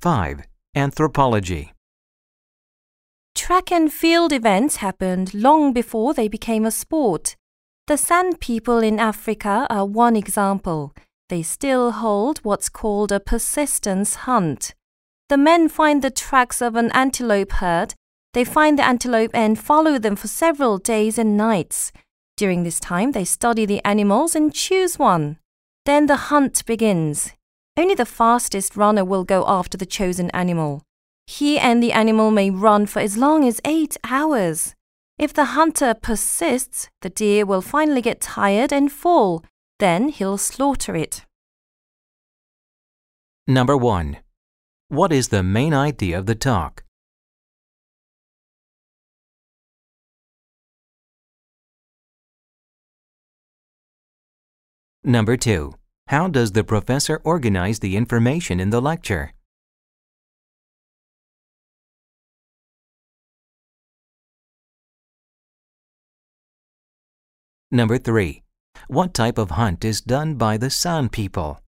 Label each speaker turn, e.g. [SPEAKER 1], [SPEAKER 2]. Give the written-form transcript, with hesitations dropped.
[SPEAKER 1] 5. Anthropology.
[SPEAKER 2] Track and field events happened long before they became a sport. The San people in Africa are one example. They still hold what's called a persistence hunt. The men find the tracks of an antelope herd. They find the antelope and follow them for several days and nights. During this time, they study the animals and choose one. Then the hunt begins. Only the fastest runner will go after the chosen animal. He and the animal may run for as long as 8 hours. If the hunter persists, the deer will finally get tired and fall. Then he'll slaughter it.
[SPEAKER 1] Number 1. What is the main idea of the talk? Number 2. How does the professor organize the information in the lecture? Number 3. What type of hunt is done by the San people?